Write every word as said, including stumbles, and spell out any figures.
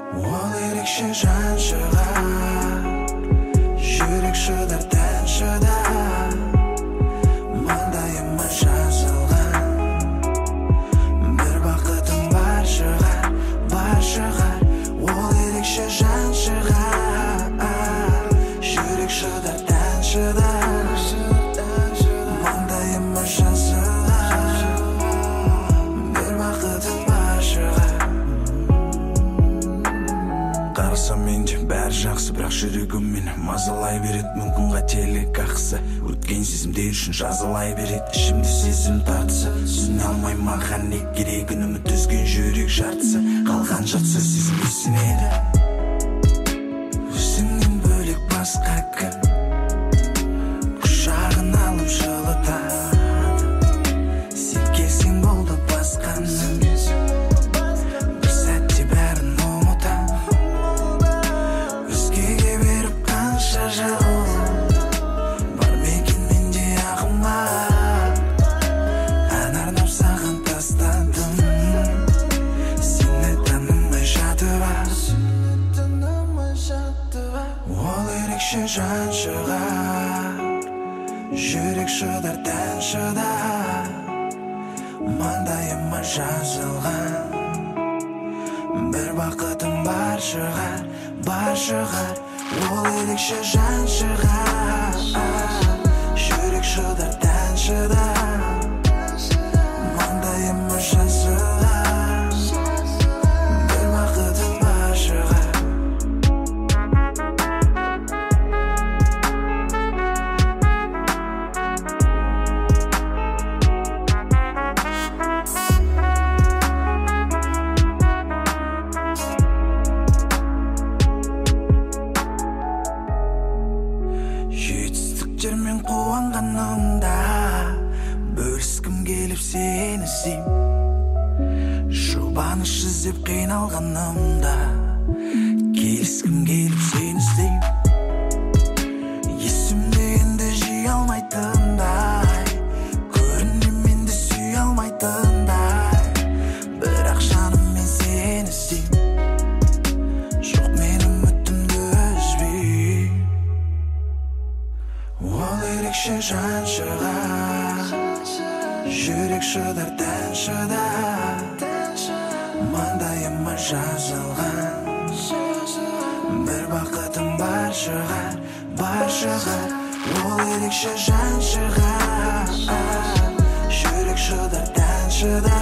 Ол ерекше жан шығар, жүрек шыдар тән шыдар, маңдайыма жазылған. Бір бақытым бар шығар, бар шығар. Ол ерекше жан шығар, жүрек шыдар тән шыдар, маңдайыма жазылған. Бір бақытым бар шығар. Қарасам менде бәрі жақсы, бірақ жүрегім мені мазалай береді. Мүмкін қателік ақысы, өткен сезімдер үшін жазалай береді. Ішімде сезім тартысы, түсіне алмай маған не керегін. Үміт үзген жүрек жартысы, қалған жат сөз сезімге сенеді. Өзіңнен бөлек басқа кім құшағын алып жылытады. Сен келсең болды басқаның, бір сәтте бәрін ұмытам. Өзгеге беріп қанша жыл бар ма екен менде ақымақ. Ән арнап саған тастадым, сені танымай жатып ал. Ол ерекше жан шығар, жүрек шыдар тән шыдар, маңдайыма жазылған. Бір бақытым бар шығар, бар шығар. Ол ерекше жан шығар, жүрек шыдар тән шыдар, маңдайыма жазылған. Бір бақытым бар шығар. Жетістіктермен қуанғанымда бөліскім келіп сені іздейм. Жұбаныш іздеп қиналғанымда келіскім келіп сені іздейм. Есімде енді жей алмайтындай, көрінде менде сүй алмайтындай, бірақ жаным мен сені іздейм. Жоқ мен үмітімді үзбейм. Ол ерекше жан шығар, жүрек шыдар тән шыдар, маңдайыма жазылған. Бір бақытым бар шығар, бар шығар. Ол ерекше жан шығар, жүрек шыдар тән шыдар.